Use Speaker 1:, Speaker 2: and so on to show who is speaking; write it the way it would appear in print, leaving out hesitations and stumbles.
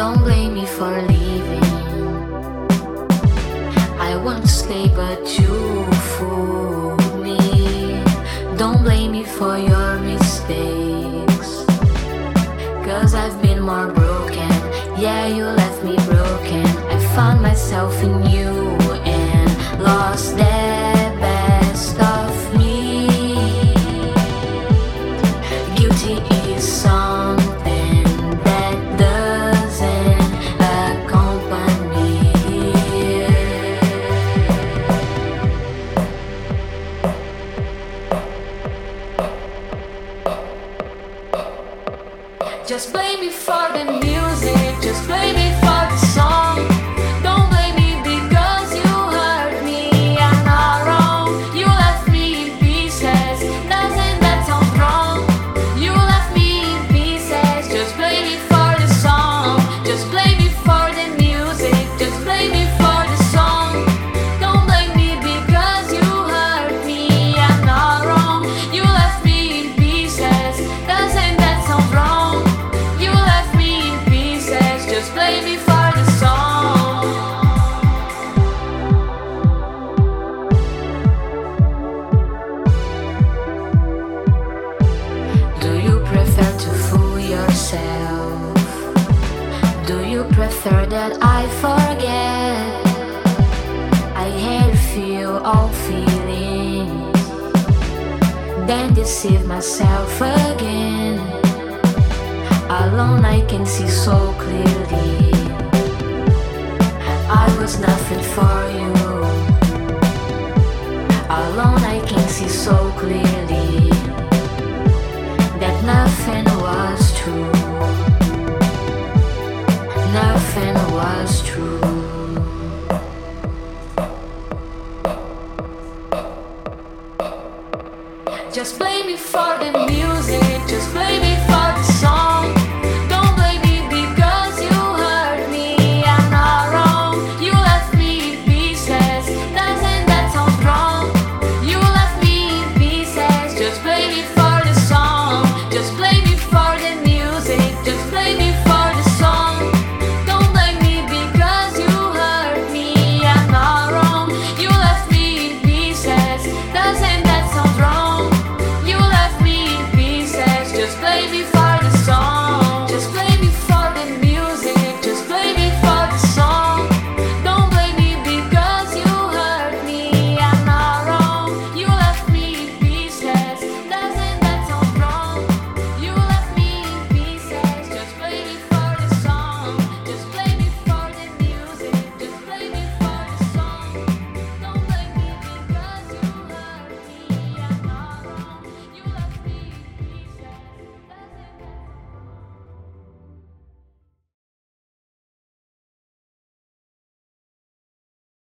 Speaker 1: Don't blame me for leaving. I want to stay, but you fooled me. Don't blame me for your mistakes, 'cause I've been more broken. Yeah, you left me broken. I found myself in you and lost the best of me. Guilty is something that doesn't accompany me. Just blame me for the music, just blame me for the song. Don't blame me because you hurt me. I'm not wrong. You left me in pieces. Doesn't that sound wrong? You left me in pieces. Just blame me for the song. Just blame me for the music. Just blame me for the song. Don't blame me because you hurt me. I'm not wrong. You left me in pieces. Doesn't that sound wrong? You left me in pieces. Just blame me for the song. Do you prefer to fool yourself? Do you prefer that I forget? I hate to feel all feelings, then deceive myself again. Alone I can see so clearly I was nothing for you. Alone I can see so clearly that nothing was true.